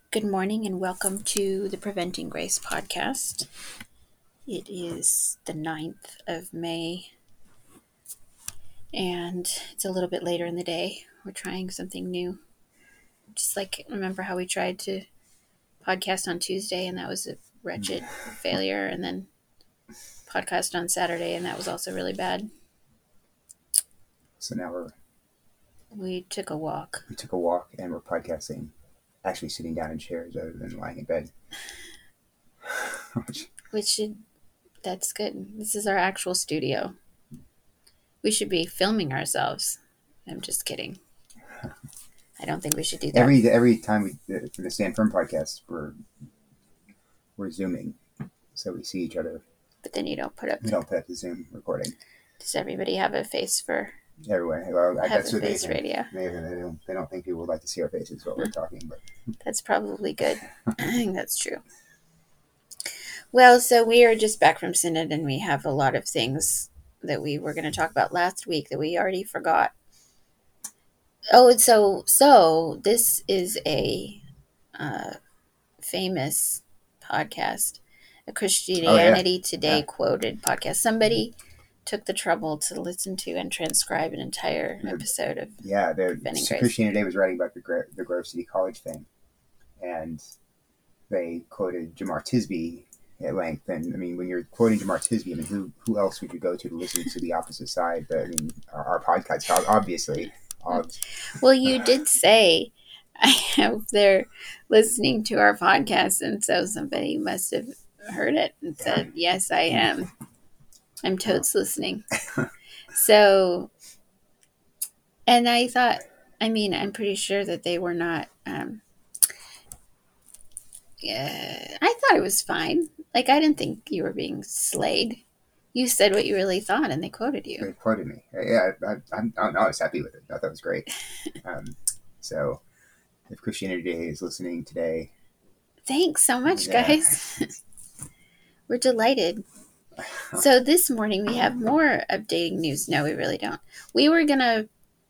Good morning and welcome to the Preventing Grace podcast. It is the 9th of May and it's a little bit later in the day. We're trying something new. Just like, remember how we tried to podcast on Tuesday and that was a wretched failure, and then podcast on Saturday and that was also really bad. So now we took a walk and we're podcasting, actually sitting down in chairs rather than lying in bed. That's good. This is our actual studio. We should be filming ourselves. I'm just kidding. I don't think we should do that. Every time for the Stand Firm podcast, we're Zooming, so we see each other. But then you don't put up. We don't put up the Zoom recording. Does everybody have a face for? Everyone. Well, that's what face radio. They don't think people would like to see our faces while we're talking, but that's probably good. I think that's true. Well, so we are just back from Synod, and we have a lot of things that we were going to talk about last week that we already forgot. Oh, so this is a famous podcast, a Christianity Today quoted podcast. Somebody took the trouble to listen to and transcribe an entire episode of Christianity Today was writing about the Grove City College thing, and they quoted Jemar Tisby at length. And I mean, when you're quoting Jemar Tisby, I mean, who else would you go to listen to the opposite side? But I mean, our podcast, obviously. Well, you did say I hope they're listening to our podcast, and so somebody must have heard it and said, "Yes, I am. I'm totes listening." So, and I thought, I mean, I'm pretty sure that they were not. I thought it was fine. Like, I didn't think you were being slayed. You said what you really thought, and they quoted you. They quoted me. Yeah, I was happy with it. I thought it was great. So, if Christianity Today is listening today, thanks so much, guys. We're delighted. So this morning we have more updating news. No, we really don't. We were gonna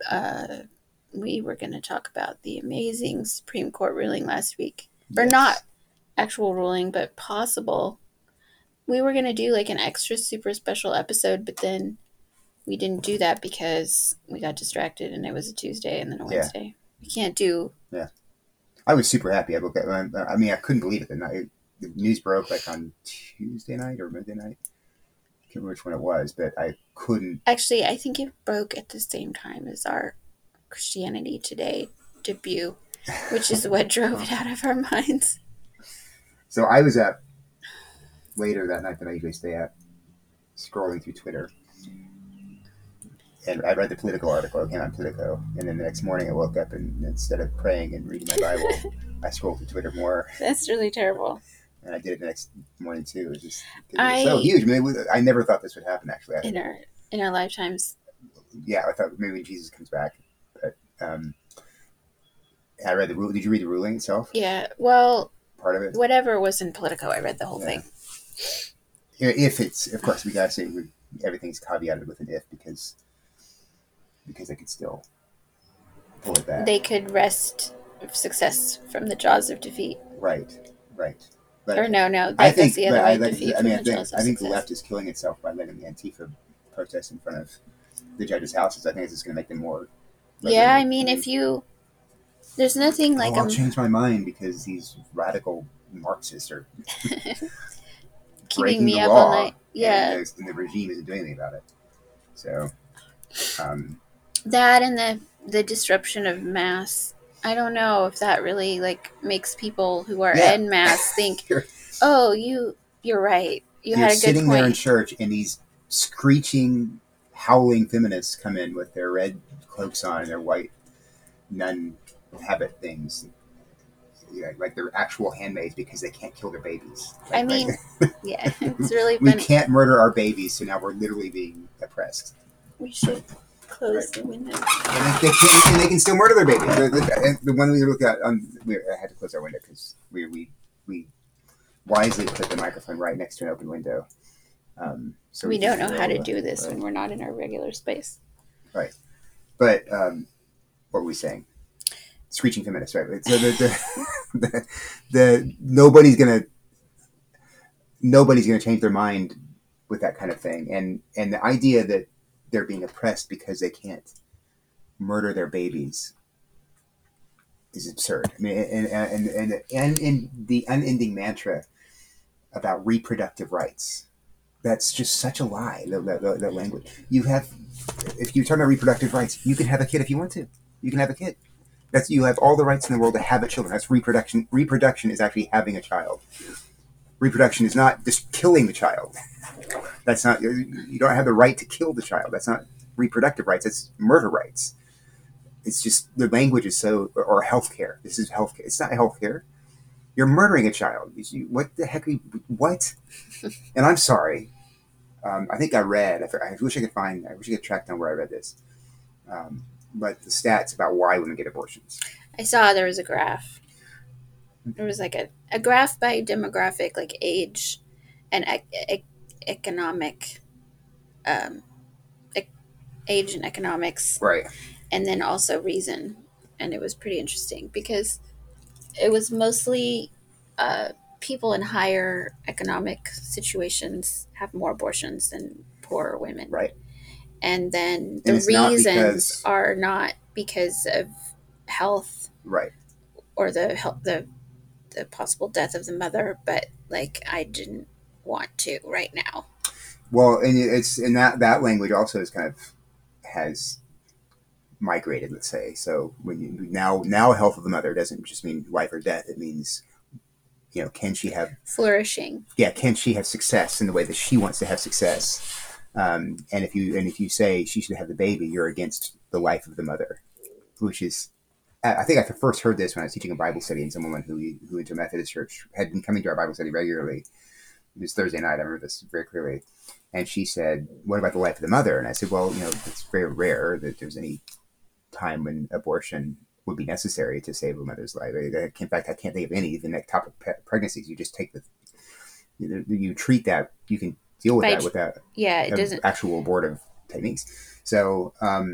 talk about the amazing Supreme Court ruling last week, or not actual ruling, but possible. We were gonna do like an extra super special episode, but then we didn't do that because we got distracted, and it was a Tuesday and then a Wednesday. We can't do. Yeah, I was super happy. I mean, I couldn't believe it. The news broke like on Tuesday night or Monday night. I can't remember which one it was, but I couldn't. Actually, I think it broke at the same time as our Christianity Today debut, which is what drove it out of our minds. So I was up later that night than I usually stay up, scrolling through Twitter. And I read the Politico article. It came on Politico. And then the next morning I woke up and instead of praying and reading my Bible, I scrolled through Twitter more. That's really terrible. And I did it the next morning too. It was so huge. I mean, I never thought this would happen, actually. In our lifetimes. Yeah, I thought maybe when Jesus comes back. But I read the ruling. Did you read the ruling itself? Yeah, well, part of it. Whatever was in Politico, I read the whole thing. If it's, of course, we gotta say everything's caveated with an if because they could still pull it back. They could wrest success from the jaws of defeat. Right. But or no, that's the other way. Defeat I think the left is killing itself by letting the Antifa protest in front of the judges' houses. I think it's just going to make them more. Yeah, I mean, there's nothing like. I'll change my mind because these radical Marxists are keeping me up all night. Yeah, and the regime isn't doing anything about it. So. That and the disruption of mass. I don't know if that really makes people who are en masse think, "Oh, you're right. You're had a good sitting point." There in church, and these screeching, howling feminists come in with their red cloaks on and their white nun habit things, like they're actual handmaids because they can't kill their babies. I mean, yeah, it's really funny. We can't murder our babies, so now we're literally being oppressed. We should close the window. And they can still murder their babies. The one we looked at, I had to close our window because we wisely put the microphone right next to an open window. So we don't know how to do this when we're not in our regular space. Right. But what were we saying? screeching feminist, right? So the nobody's gonna change their mind with that kind of thing, and the idea that they're being oppressed because they can't murder their babies is absurd. I mean, and the unending mantra about reproductive rights. That's just such a lie. That language. You have, if you're talking about reproductive rights, you can have a kid if you want to. You can have a kid. You have all the rights in the world to have a children. That's reproduction. Reproduction is actually having a child. Reproduction is not just killing the child. That's not. You don't have the right to kill the child. That's not reproductive rights. It's murder rights. It's just the language is so, or healthcare. This is healthcare. It's not healthcare. You're murdering a child. What the heck? What? And I'm sorry. I think I read. I wish I could find. I wish I could track down where I read this. But the stats about why women get abortions. I saw there was a graph. There was like a graph by demographic, like age and economic, um, age and economics, Right. and then also reason. And it was pretty interesting because it was mostly people in higher economic situations have more abortions than poorer women. Right. And then And the it's not reasons because- are not because of health Right. or the possible death of the mother, but like I didn't want to right now. Well, and it's in that language also is kind of has migrated. Let's say so. When you now health of the mother doesn't just mean life or death. It means, can she have Flourishing. Yeah, can she have success in the way that she wants to have success? And if you say she should have the baby, you're against the life of the mother, which is, I think I first heard this when I was teaching a Bible study, and someone who went to a Methodist church had been coming to our Bible study regularly. It was Thursday night. I remember this very clearly. And she said, "What about the life of the mother?" And I said, "Well, it's very rare that there's any time when abortion would be necessary to save a mother's life. In fact, I can't think of any. Even at top of pregnancies, you just take you treat that. You can deal with that without it doesn't actual abortive techniques." So,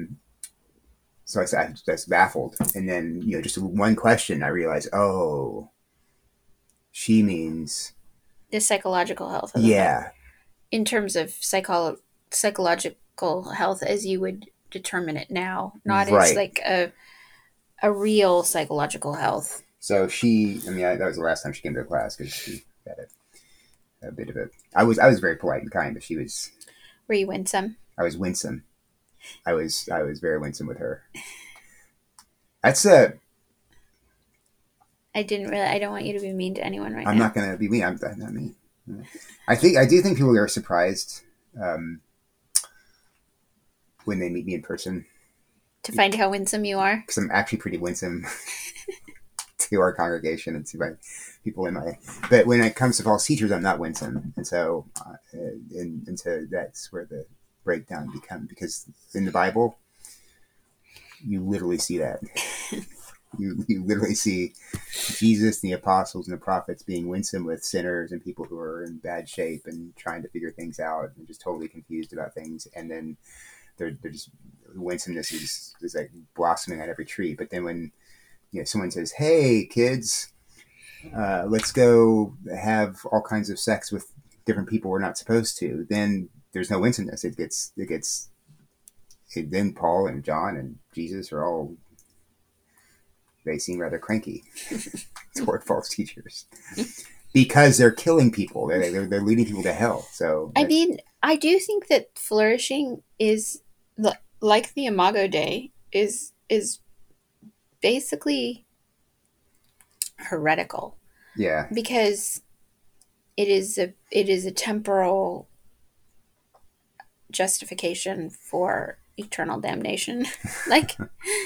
so I was baffled, and then just one question, I realized, oh, she means the psychological health. Yeah. In terms of psychological health, as you would determine it now, not Right. as like a real psychological health. So that was the last time she came to the class because she had a bit of a. I was very polite and kind, but she was. Were you winsome? I was winsome. I was very winsome with her. That's I don't want you to be mean to anyone right now. I'm not going to be mean. I'm not mean. I do think people are surprised when they meet me in person. To find how winsome you are? Because I'm actually pretty winsome to our congregation and to my people in my. But when it comes to false teachers, I'm not winsome, and so that's where the breakdown becomes. Because in the Bible, you literally see that. You literally see Jesus and the apostles and the prophets being winsome with sinners and people who are in bad shape and trying to figure things out and just totally confused about things. And then they're just winsomeness is like blossoming on every tree. But then when someone says, "Hey kids, let's go have all kinds of sex with different people we're not supposed to," then there's no winsomeness. Then Paul and John and Jesus are all. They seem rather cranky toward false teachers because they're killing people. They're leading people to hell. So I mean, I do think that flourishing is like the Imago Dei is basically heretical. Yeah, because it is a temporal justification for eternal damnation. Like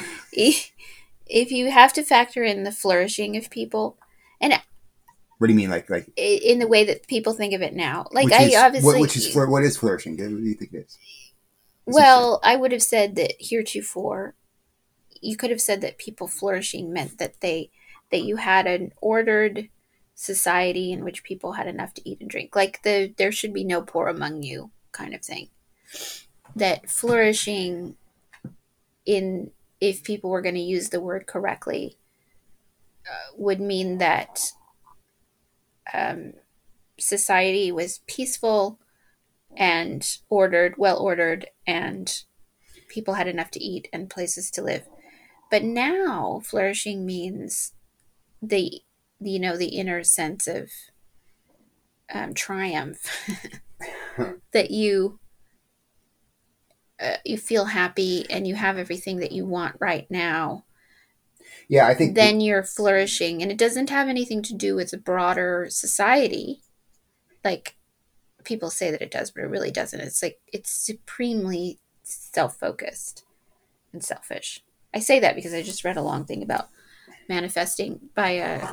if you have to factor in the flourishing of people, and what do you mean, like in the way that people think of it now? Like what is flourishing? What do you think it is? Well, I would have said that heretofore, you could have said that people flourishing meant that you had an ordered society in which people had enough to eat and drink, like there should be no poor among you kind of thing. That flourishing in if people were going to use the word correctly, would mean that um, society was peaceful and ordered, well ordered, and people had enough to eat and places to live. But now flourishing means the the inner sense of triumph that you feel happy and you have everything that you want right now. Yeah, I think Then you're flourishing, and it doesn't have anything to do with the broader society. Like people say that it does, but it really doesn't. It's like it's supremely self-focused and selfish. I say that because I just read a long thing about manifesting by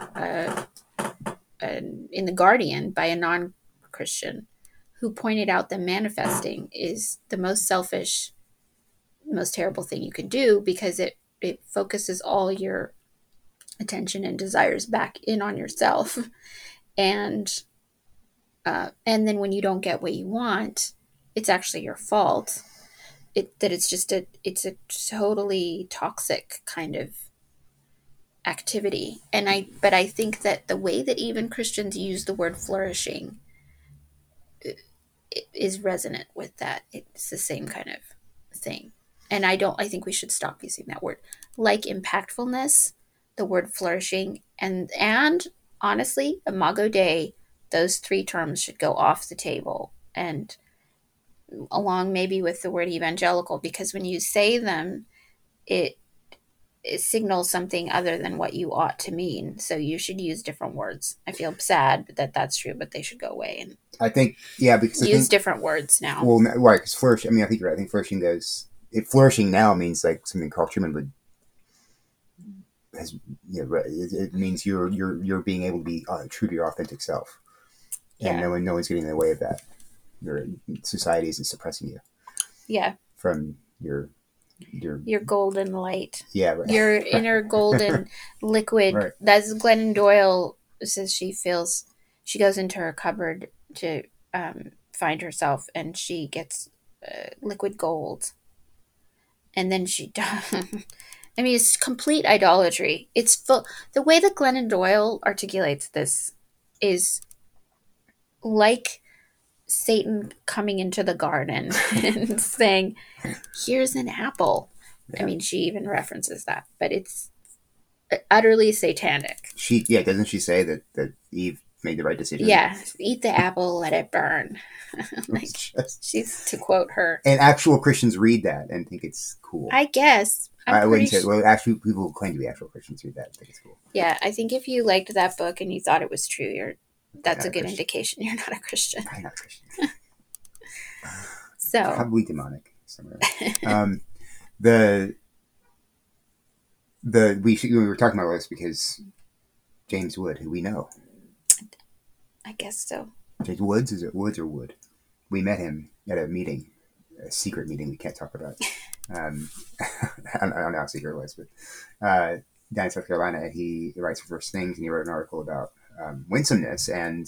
in the Guardian by a non-Christian who pointed out that manifesting is the most selfish, most terrible thing you can do because it focuses all your attention and desires back in on yourself, and then when you don't get what you want, it's actually your fault. It's a totally toxic kind of activity. But I think that the way that even Christians use the word flourishing is resonant with that. It's the same kind of thing. And I think we should stop using that word. Like impactfulness, the word flourishing, and honestly, Imago Dei, those three terms should go off the table, and along maybe with the word evangelical, because when you say them, it it signals something other than what you ought to mean. So you should use different words. I feel sad that that's true, but they should go away and I think yeah, because I use think different words now. well, right, because flourish. I mean, I think you're right. I think flourishing goes. Flourishing now means like something Carl Truman would has. It means you're being able to be true to your authentic self, and Yeah. no one's getting in the way of that. Your society isn't suppressing you. Yeah. From your golden light. Yeah, right. Your inner golden liquid. Right. That's Glennon Doyle says she goes into her cupboard to find herself, and she gets liquid gold. And then she I mean, it's complete idolatry. It's full. The way that Glennon Doyle articulates this is like Satan coming into the garden and saying, "Here's an apple." Yeah. I mean, she even references that, but it's utterly satanic. Doesn't she say that Eve made the right decision? Yeah, eat the apple, let it burn. Like, she's, to quote her. And actual Christians read that and think it's cool. I guess. I wouldn't say. Well, actually, people who claim to be actual Christians read that and think it's cool. Yeah, I think if you liked that book and you thought it was true, that's a good indication you're not a Christian. I'm not a Christian. So probably demonic somewhere. We were talking about this because James Wood, who we know. I guess so. James Woods, is it Woods or Wood? We met him at a meeting, a secret meeting we can't talk about. I don't know how secret it was, but down in South Carolina, he writes for First Things, and he wrote an article about winsomeness, and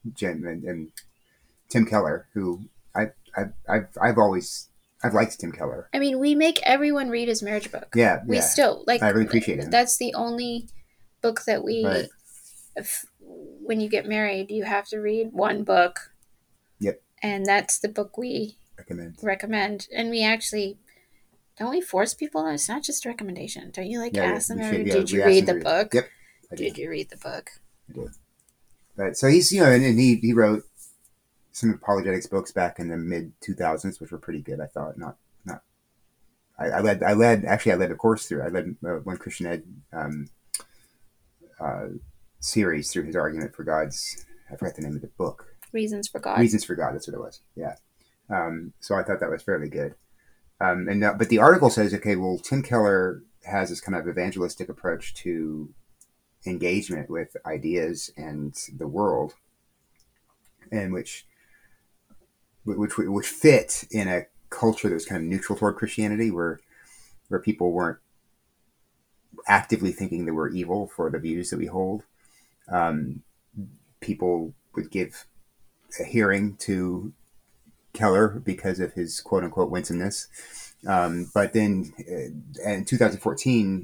Tim Keller, who I've liked Tim Keller. I mean, we make everyone read his marriage book. Yeah, we still like. I really appreciate it. That's the only book that we. Right. When you get married, you have to read one book. Yep. And that's the book we recommend. And we actually don't we force people? It's not just a recommendation. Don't you ask them? Did you read the book? Yep. Did you read the book? I did. But so he's and he wrote some apologetics books back in the mid 2000s, which were pretty good. I thought I led a course through. I led one Christian Ed series through his argument for God's. I forgot the name of the book. Reasons for God. Reasons for God. That's what it was. Yeah. So I thought that was fairly good. But the article says, okay, well, Tim Keller has this kind of evangelistic approach to engagement with ideas and the world, and which fit in a culture that was kind of neutral toward Christianity, where people weren't actively thinking that we're evil for the views that we hold. People would give a hearing to Keller because of his quote unquote winsomeness. But then in 2014,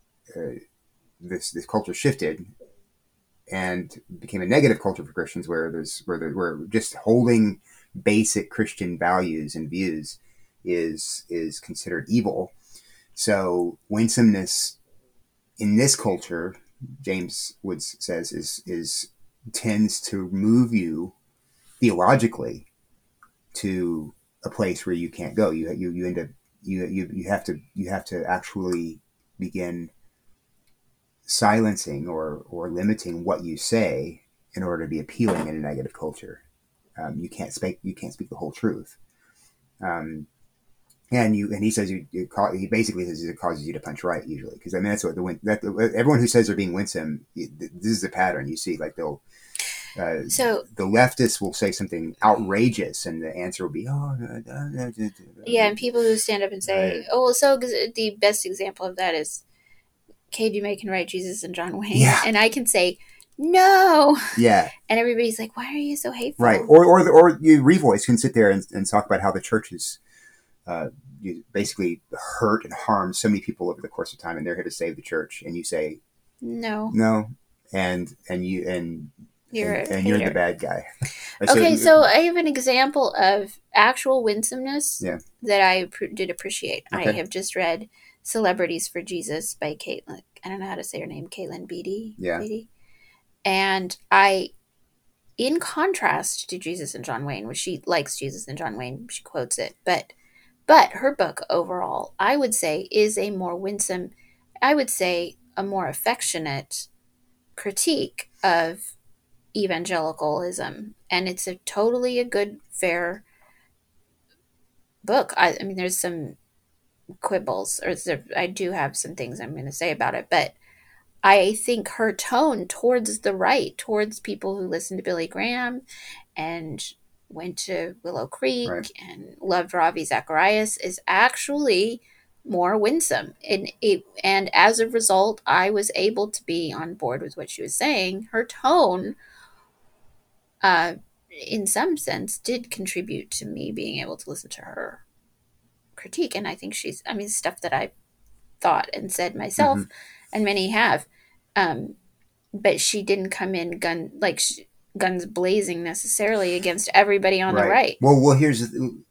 this culture shifted and became a negative culture for Christians, where just holding basic Christian values and views is considered evil. So winsomeness in this culture, James Woods says, is tends to move you theologically to a place where you can't go. You end up you have to actually begin silencing or limiting what you say in order to be appealing in a negative culture. You can't speak the whole truth. And he says he basically says it causes you to punch right usually, because I mean that's what everyone who says they're being winsome, this is a pattern you see. Like they'll So the leftists will say something outrageous, and the answer will be, yeah, and people who stand up and say, "Oh, well," so the best example of that is K.D. May can write Jesus and John Wayne, Yeah. and I can say no, yeah, and everybody's like, "Why are you so hateful?" right. Or you Revoice can sit there and talk about how the church is you basically hurt and harmed so many people over the course of time, and they're here to save the church, and you say no, and you're you're the bad guy. Okay, so I have an example of actual winsomeness Yeah. that I did appreciate. Okay. I have just read Celebrities for Jesus by Caitlin. I don't know how to say her name, Caitlin Beatty. Yeah. Beatty. And I, in contrast to Jesus and John Wayne, which she likes Jesus and John Wayne, she quotes it, but her book overall, I would say, is a more winsome, I would say a more affectionate critique of evangelicalism, and it's a totally a good, fair book. I mean, there's some quibbles, or I do have some things I'm going to say about it, but I think her tone towards the right, towards people who listen to Billy Graham and went to Willow Creek Right. and loved Ravi Zacharias, is actually more winsome. And as a result, I was able to be on board with what she was saying. Her tone, in some sense, did contribute to me being able to listen to her critique. And I think stuff that I thought and said myself, and many have. But she didn't come in guns blazing necessarily against everybody on the right. Well, here's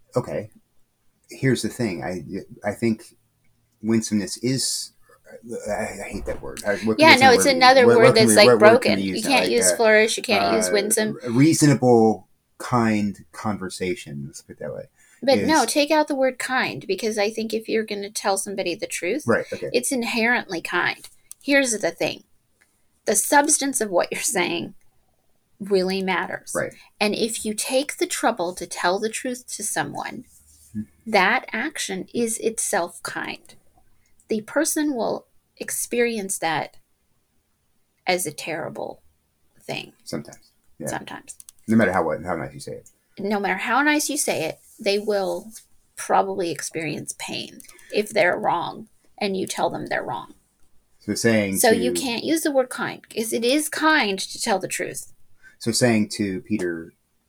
the thing. I think winsomeness is. I hate that word. It's another word that's like broken. You can't use flourish. You can't use winsome. Reasonable, kind conversation. Let's put it that way. But no, take out the word kind, because I think if you're going to tell somebody the truth, right? Okay. It's inherently kind. Here's the thing: the substance of what you're saying really matters. Right. And if you take the trouble to tell the truth to someone, that action is itself kind. The person will experience that as a terrible thing. Sometimes. Yeah. Sometimes. No matter how nice you say it. No matter how nice you say it, they will probably experience pain if they're wrong and you tell them they're wrong. So you can't use the word kind, because it is kind to tell the truth. So saying to Peter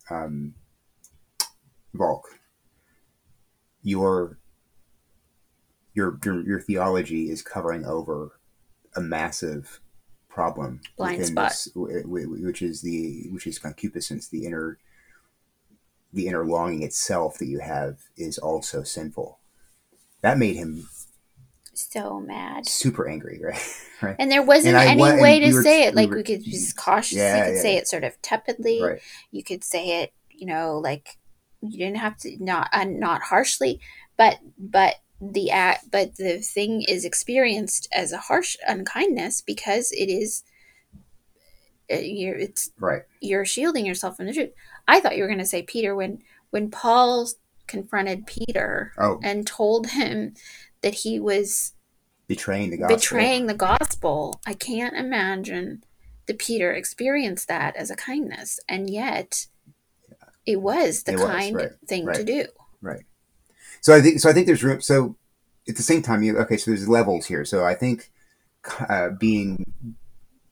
Volk, your theology is covering over a massive problem, blind spot, which is concupiscence, the inner longing itself that you have is also sinful. That made him so mad, super angry, right? And there wasn't any way to say it. Like, we could just cautiously, you could say it sort of tepidly. Right. You could say it, like you didn't have to, not harshly, but the thing is experienced as a harsh unkindness because it is. You're shielding yourself from the truth. I thought you were going to say Peter when Paul confronted Peter and told him that he was betraying the gospel. I can't imagine that Peter experienced that as a kindness, and yet it was the kind thing to do. Right. So I think there's room. So at the same time, so there's levels here. So I think being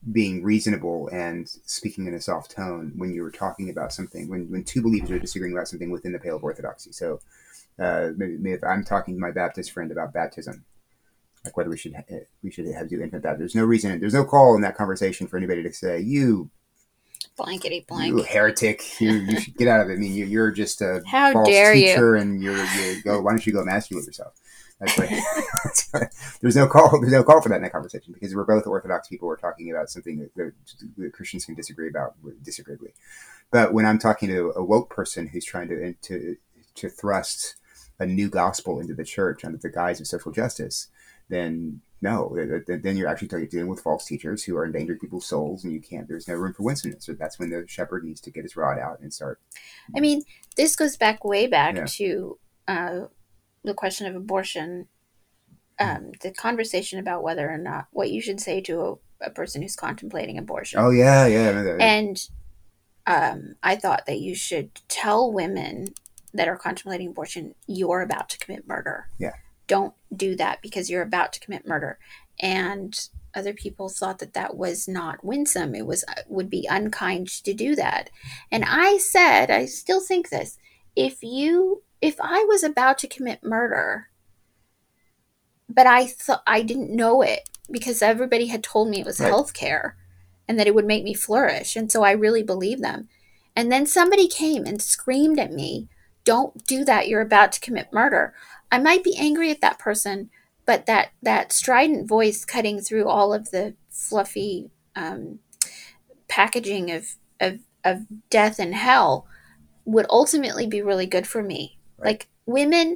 being reasonable and speaking in a soft tone when you're talking about something, when two believers are disagreeing about something within the pale of orthodoxy. So maybe if I'm talking to my Baptist friend about baptism, like whether we should have do infant baptism, there's no reason, there's no call in that conversation for anybody to say, blankety you blank. heretic, you should get out of it. I mean, you're just a How false dare teacher, you? and you go. Why don't you go emasculate yourself? That's what, there's no call. There's no call for that in that conversation because we're both Orthodox people. We're talking about something that Christians can disagree about disagreeably. But when I'm talking to a woke person who's trying to thrust a new gospel into the church under the guise of social justice, then no, then you're actually dealing with false teachers who are endangering people's souls, and you can't. There's no room for winsomeness. So that's when the shepherd needs to get his rod out and start. I mean, this goes way back Yeah. to the question of abortion, the conversation about whether or not what you should say to a person who's contemplating abortion. Oh yeah. And I thought that you should tell women that are contemplating abortion, you're about to commit murder. Yeah. Don't do that because you're about to commit murder. And other people thought that that was not winsome. It would be unkind to do that. And I said, I still think this. If I was about to commit murder, but I didn't know it because everybody had told me it was Right. healthcare and that it would make me flourish, and so I really believed them. And then somebody came and screamed at me, "Don't do that. You're about to commit murder." I might be angry at that person, but that strident voice cutting through all of the fluffy packaging of death and hell would ultimately be really good for me. Right. Like women,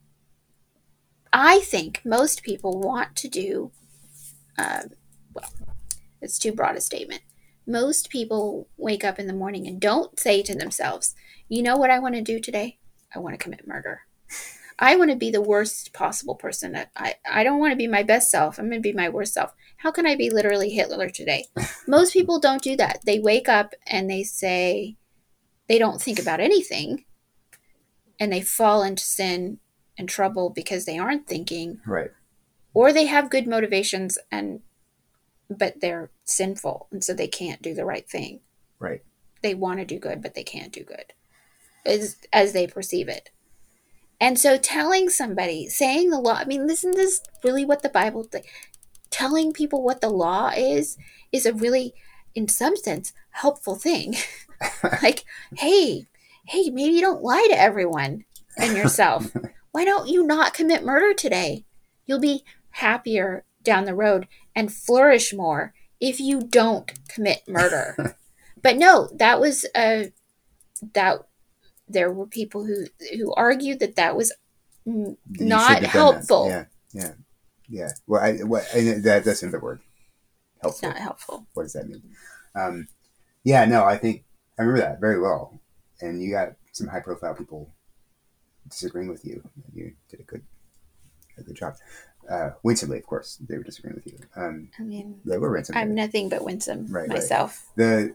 I think most people want to do, well, it's too broad a statement. Most people wake up in the morning and don't say to themselves, you know what I want to do today? I want to commit murder. I want to be the worst possible person. I don't want to be my best self. I'm going to be my worst self. How can I be literally Hitler today? Most people don't do that. They wake up and they say, they don't think about anything and they fall into sin and trouble because they aren't thinking. Right. Or they have good motivations but they're sinful and so they can't do the right thing. Right. They want to do good but they can't do good as they perceive it. And so telling somebody, saying the law, I mean, isn't this really what the Bible telling people what the law is a really, in some sense, helpful thing. Like, hey, maybe you don't lie to everyone and yourself. Why don't you not commit murder today? You'll be happier down the road and flourish more if you don't commit murder. But no, that was that there were people who argued that was not helpful. Yeah. Well, that's another word. Helpful. It's not helpful. What does that mean? Yeah. No, I think I remember that very well. And you got some high-profile people disagreeing with you. You did a good job. Winsomely, of course, they were disagreeing with you. I mean, they were winsome. I'm nothing but winsome myself. Right.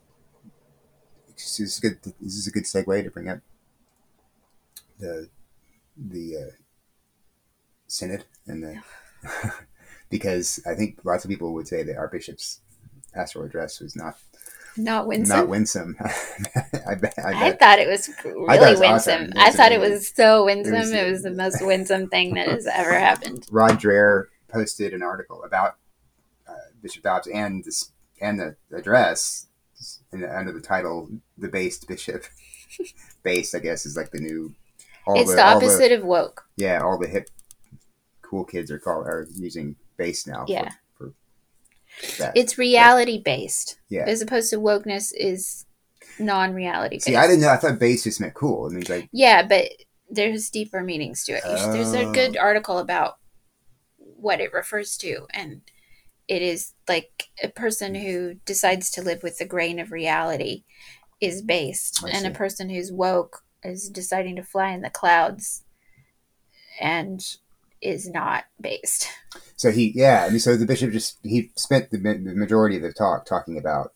This is a good segue to bring up the synod and the because I think lots of people would say that our bishop's pastoral address was not winsome. I thought it was really winsome. Awesome. I thought it was so winsome. It was the most winsome thing that has ever happened. Rod Dreher posted an article about Bishop Dobbs and the address under the title "The Based Bishop." Based, I guess, is like the new. It's the opposite of woke. Yeah, all the hip, cool kids are using based now. Yeah. For that. It's reality based. Yeah. As opposed to wokeness is non-reality based. See, I didn't know. I thought based just meant cool. It means like. Yeah, but there's deeper meanings to it. There's a good article about what it refers to, and it is like a person who decides to live with the grain of reality is based, and a person who's woke is deciding to fly in the clouds and is not based. So so the bishop he spent the majority of the talk talking about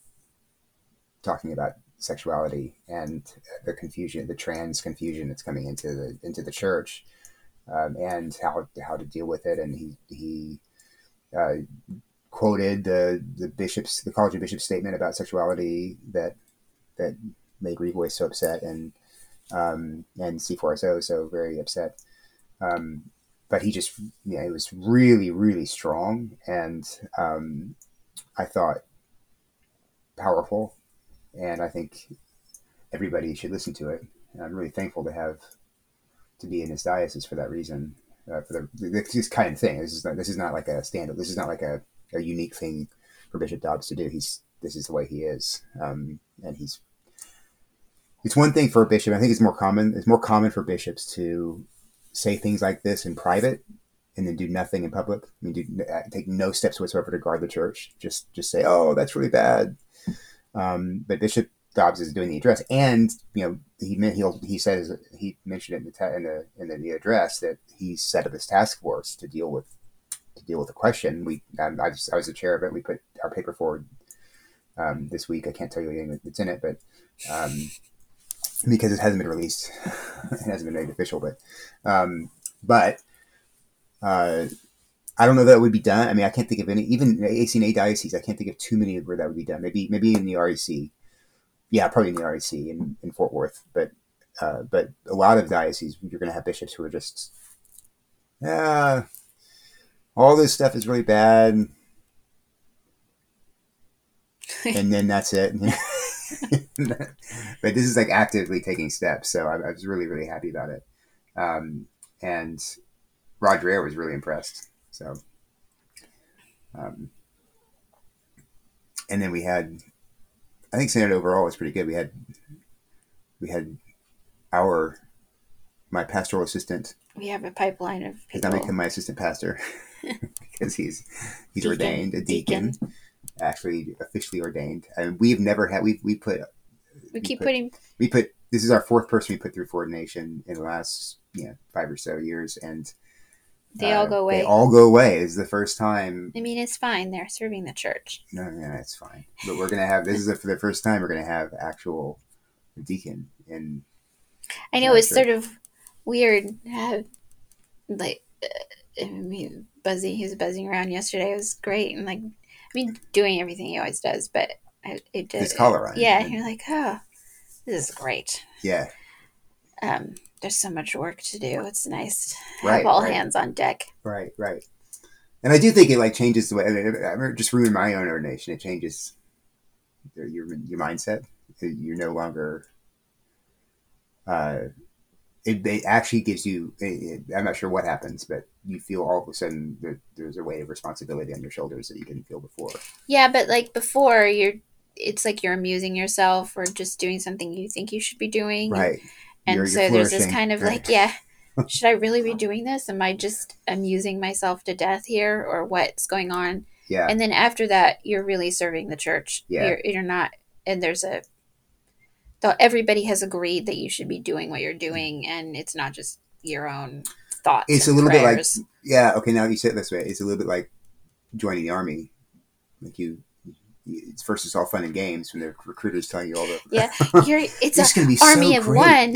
sexuality and the confusion, the trans confusion that's coming into the church, and how to deal with it. And he quoted the College of Bishops statement about sexuality that made Revoice so upset, and C4SO so very upset. But he just, it was really, really strong, and I thought powerful, and I think everybody should listen to it. And I'm really thankful to be in this diocese for that reason, for this kind of thing. This is not like a standard. This is not like a unique thing for Bishop Dobbs to do. This is the way he is, and it's one thing for a bishop. I think it's more common for bishops to say things like this in private and then do nothing in public. I mean, take no steps whatsoever to guard the church. Just say, "Oh, that's really bad." But Bishop Dobbs is doing the address, and he says he mentioned it in the address that he set up this task force to deal with the question. I was the chair of it. We put our paper forward this week. I can't tell you anything that's in it, but because it hasn't been released, it hasn't been made official. But I don't know that it would be done. I mean, I can't think of any, even ACNA diocese. I can't think of too many where that would be done. Maybe in the REC. Yeah, probably in the REC in Fort Worth. But a lot of dioceses, you're going to have bishops who are just, all this stuff is really bad, and then that's it. But this is like actively taking steps, so I was really, really happy about it. And Roger Eyre was really impressed. So, and then we had, I think Synod overall was pretty good. We had my pastoral assistant. We have a pipeline of people. Has now become my assistant pastor because he's ordained a deacon, actually officially ordained. And we've never had, we put, this is our fourth person we put through for ordination in the last 5 or so years, and they all go away. They all go away. It's the first time. I mean, it's fine. They're serving the church. No, it's fine. But we're gonna have for the first time we're gonna have actual deacon in. I know it's sort of weird. He was buzzing around yesterday. It was great, and doing everything he always does, but it did. His collar on. Yeah, you're like, oh, this is great. Yeah. There's so much work to do. It's nice to have all hands on deck. Right. And I do think it changes the way. I just ruined my own ordination. It changes your mindset. You're no longer. It actually gives you. I'm not sure what happens, but you feel all of a sudden that there's a weight of responsibility on your shoulders that you didn't feel before. Yeah, but before it's like you're amusing yourself or just doing something you think you should be doing. Right. And so there's this kind of should I really be doing this? Am I just amusing myself to death here, or what's going on? Yeah. And then after that, you're really serving the church. Yeah. You're not, and everybody has agreed that you should be doing what you're doing, and it's not just your own thoughts. It's a little prayers. Bit like, okay, now you say it this way. It's a little bit like joining the army. Like first it's all fun and games when the recruiters tell you all the it's an army of one.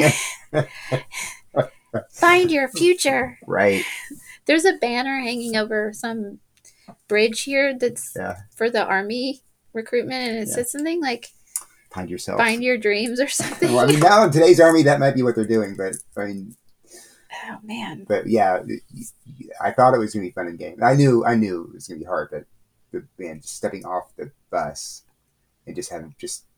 Find your future. Right. There's a banner hanging over some bridge here that's for the army recruitment, and it says something like find yourself, find your dreams or something. Well, I mean, now in today's army that might be what they're doing, but I mean, oh man. But yeah, I thought it was gonna be fun and games. I knew it was gonna be hard, but just stepping off the bus and just having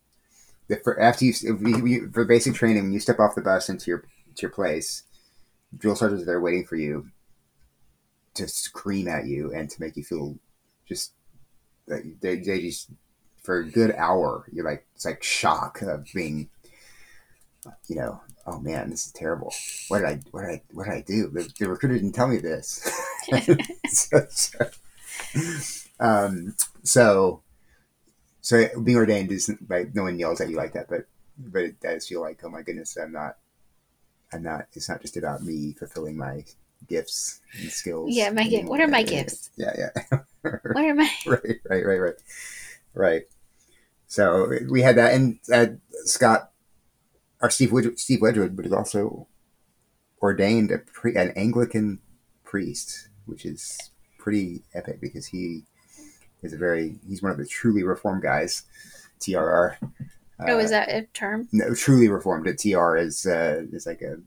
for basic training, when you step off the bus into your place, drill sergeants are there waiting for you to scream at you and to make you feel just they just for a good hour you're like, it's like shock of being oh man, this is terrible. What did I do? The recruiter didn't tell me this. So being ordained isn't like no one yells at you like that, but it does feel like, oh my goodness, I'm not. It's not just about me fulfilling my gifts and skills. Yeah, my gift. What are my gifts? Yeah. What are my? Right. So we had that, and Scott, our Steve Wedgwood, was also ordained an Anglican priest, which is pretty epic because he He's one of the truly reformed guys. TRR. Oh, is that a term? No, truly reformed. A TR is like a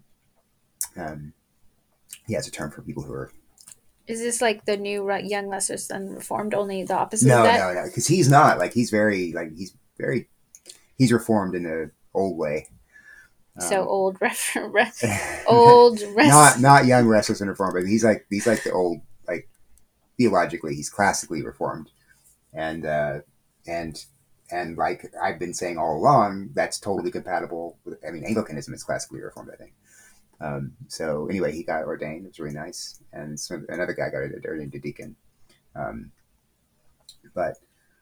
it's a term for people who are. Is this like the new young lesser son reformed? Only the opposite No, of that? no, because he's not like he's very he's reformed in the old way. So old, old, not young, restless, and reformed, but he's like the old, like theologically, he's classically reformed, and and like I've been saying all along, that's totally compatible with. I mean, Anglicanism is classically reformed, I think. So anyway, he got ordained. It was really nice, and another guy got ordained to deacon. But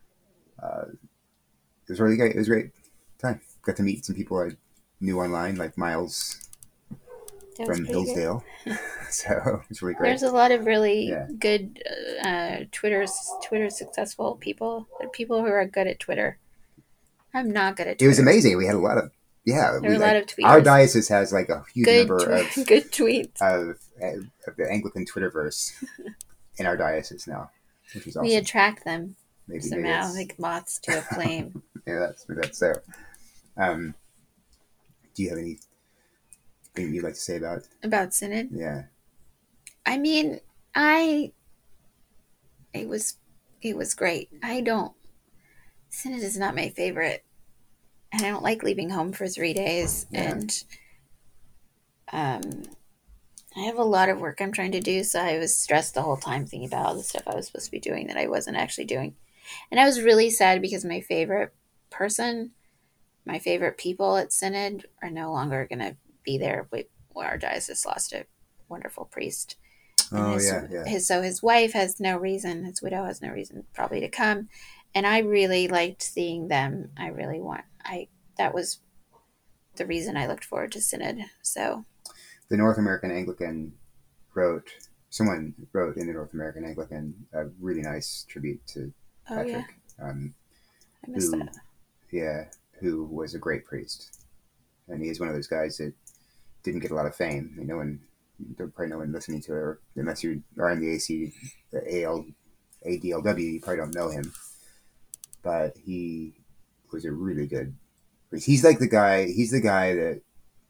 it was really great. It was a great time. Got to meet some people I knew online, like Miles from Hillsdale. So it's really great. There's a lot of really good Twitter successful people. People who are good at Twitter. I'm not good at Twitter. It was amazing. We had a lot of there were a lot of tweets. Our diocese has like a huge number of good tweets of the Anglican Twitterverse in our diocese now, which is awesome. We attract them somehow, like moths to a flame. Yeah, that's so. Do you have anything you'd like to say about Synod? Yeah. I mean, it was great. Synod is not my favorite, and I don't like leaving home for 3 days. Yeah. And I have a lot of work I'm trying to do, so I was stressed the whole time thinking about all the stuff I was supposed to be doing that I wasn't actually doing. And I was really sad because my favorite people at Synod are no longer going to be there. Our diocese lost a wonderful priest. His wife has no reason, his widow has no reason probably to come. And I really liked seeing them. That was the reason I looked forward to Synod. So the North American Anglican someone wrote in the North American Anglican a really nice tribute to Patrick. I missed that. Yeah, who was a great priest. And he is one of those guys that didn't get a lot of fame. I mean, probably no one listening to it, or unless you are in the ADLW, you probably don't know him. But he was a really good priest. He's the guy that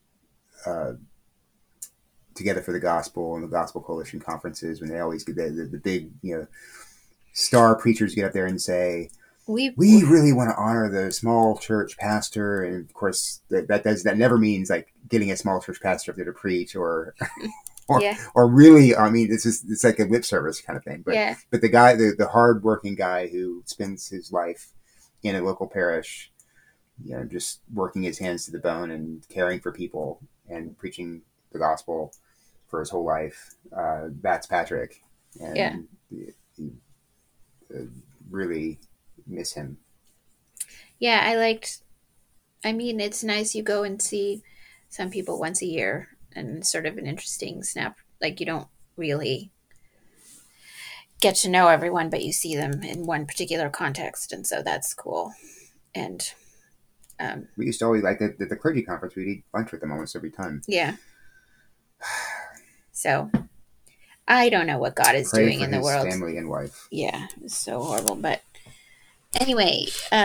Together for the Gospel and the Gospel Coalition conferences, when they always get the big, star preachers get up there and say, we really want to honor the small church pastor. And of course that never means like getting a small church pastor up there to preach or really, I mean, it's like a lip service kind of thing. But the guy, the hardworking guy who spends his life in a local parish, just working his hands to the bone and caring for people and preaching the gospel for his whole life. That's Patrick. And really miss him. Yeah, it's nice you go and see some people once a year and sort of an interesting snap. Like you don't really get to know everyone, but you see them in one particular context. And so that's cool. And we used to always, like at the clergy conference, we'd eat lunch with them almost every time. Yeah. So I don't know what God is doing in the world. Family and wife. Yeah, it's so horrible. But anyway,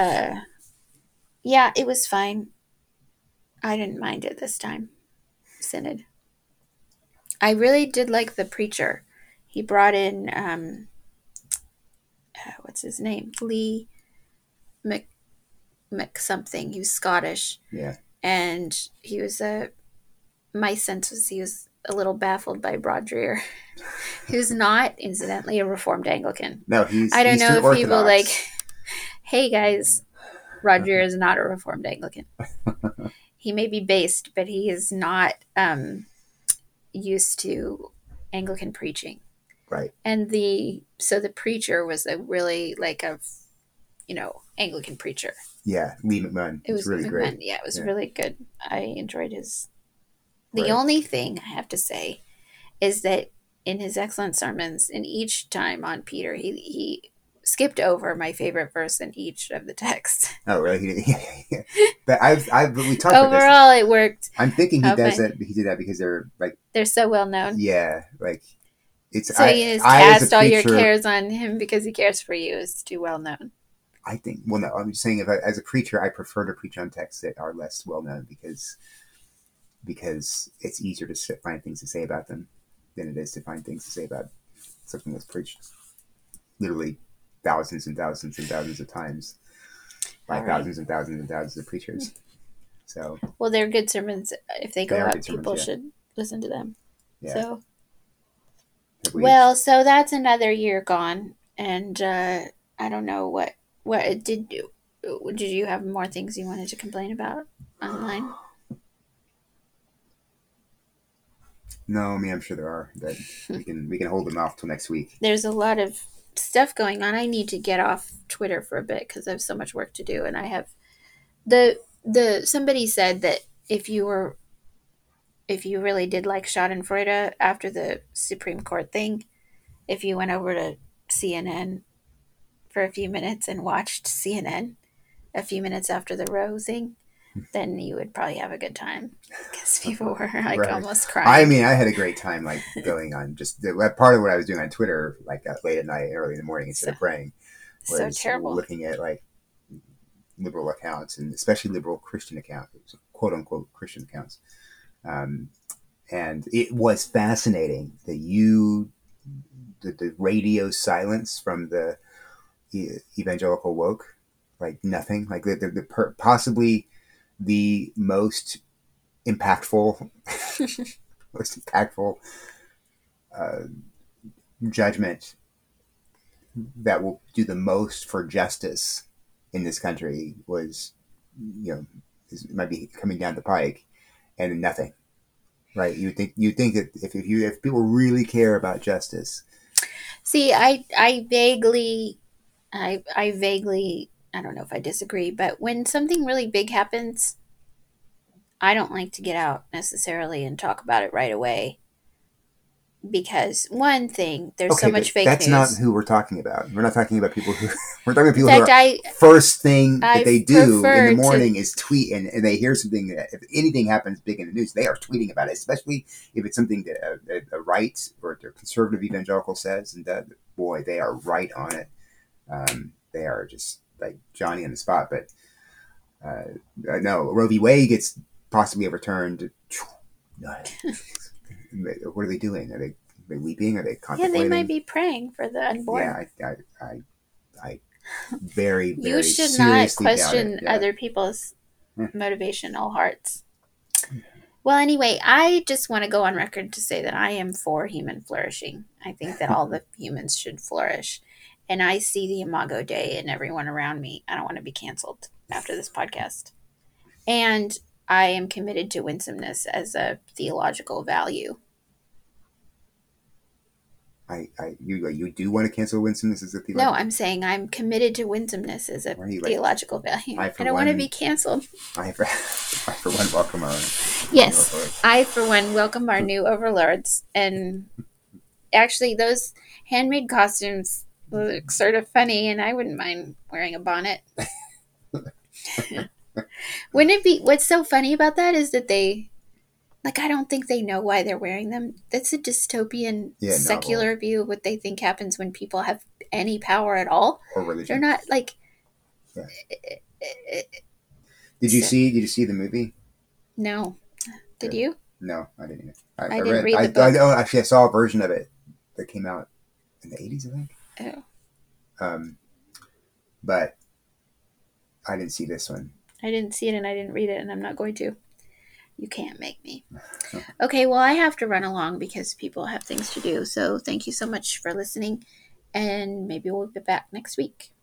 it was fine. I didn't mind it this time. Synod. I really did like the preacher. He brought in what's his name? Lee Mc something. He was Scottish. Yeah. And he was my sense was he was a little baffled by Broadreer, who's not, incidentally, a Reformed Anglican. No, he's I don't Eastern know if Orthodox. people like, hey guys, Broadreer is not a Reformed Anglican. He may be based, but he is not used to Anglican preaching. Right. And the preacher was a really Anglican preacher. Yeah, Lee McMahon. It was really great. Yeah, it was really good. I enjoyed his. The only thing I have to say is that in his excellent sermons, in each time on Peter, he skipped over my favorite verse in each of the texts. Oh, really? Yeah. But we talked about this. Overall, it worked. I'm thinking he does that. He did that because they're so well known. Yeah, like it's So you just I as a cast all your preacher, cares on him because he cares for you. It's too well known. I think. Well, no, I'm just saying. As a preacher, I prefer to preach on texts that are less well known because it's easier to find things to say about them than it is to find things to say about something that's preached literally thousands and thousands and thousands of times by thousands and thousands and thousands of preachers. So, well, they're good sermons. If they go up, people should listen to them. Yeah. So, well, so that's another year gone, and I don't know what it did do. Did you have more things you wanted to complain about online? No, I mean I'm sure there are, but we can hold them off till next week. There's a lot of stuff going on. I need to get off Twitter for a bit because I have so much work to do, and I have the somebody said that if you really did like Schadenfreude after the Supreme Court thing, if you went over to CNN for a few minutes and watched CNN a few minutes after the Roe thing, then you would probably have a good time because people were like right. Almost crying. I mean, I had a great time like going on just part of what I was doing on Twitter, like late at night, early in the morning instead of praying. Was so terrible. Looking at like liberal accounts and especially liberal Christian accounts, quote unquote Christian accounts. And it was fascinating that the radio silence from the evangelical woke, like nothing, like possibly the most impactful, judgment that will do the most for justice in this country was, might be coming down the pike, and nothing. Right? You think that if people really care about justice. See, I vaguely, I don't know if I disagree, but when something really big happens, I don't like to get out necessarily and talk about it right away. Because one thing, there's so much fake news. That's not who we're talking about. We're not talking about people who we're talking about people who are first thing that they do in the morning is tweet, and they hear something. If anything happens big in the news, they are tweeting about it, especially if it's something that a right or a conservative evangelical says, and boy, they are right on it. They are just like Johnny on the spot. But no, Roe v. Wade gets possibly overturned. What are they doing? Are they weeping? Are they contemplating? Yeah, they might be praying for the unborn. Yeah, I very, very you should not question other people's motivational hearts. Well, anyway, I just want to go on record to say that I am for human flourishing. I think that all the humans should flourish. And I see the Imago Dei in everyone around me. I don't want to be canceled after this podcast. And I am committed to winsomeness as a theological value. You do want to cancel winsomeness as a theological? No, I'm saying I'm committed to winsomeness as a theological value. I don't want to be canceled. I for one welcome our yes, I for one welcome our new overlords. And actually, those handmade costumes look sort of funny, and I wouldn't mind wearing a bonnet. Wouldn't it be? What's so funny about that is that they, like, I don't think they know why they're wearing them. That's a dystopian, secular view of what they think happens when people have any power at all. Or religion. They're not like. Yeah. Did you see the movie? No. Did you? No, I didn't. I didn't read the book. Actually, I saw a version of it that came out in the 80s, I think. Oh. But I didn't see this one. I didn't see it, and I didn't read it, and I'm not going to. You can't make me. Okay, well, I have to run along because people have things to do. So thank you so much for listening, and maybe we'll be back next week.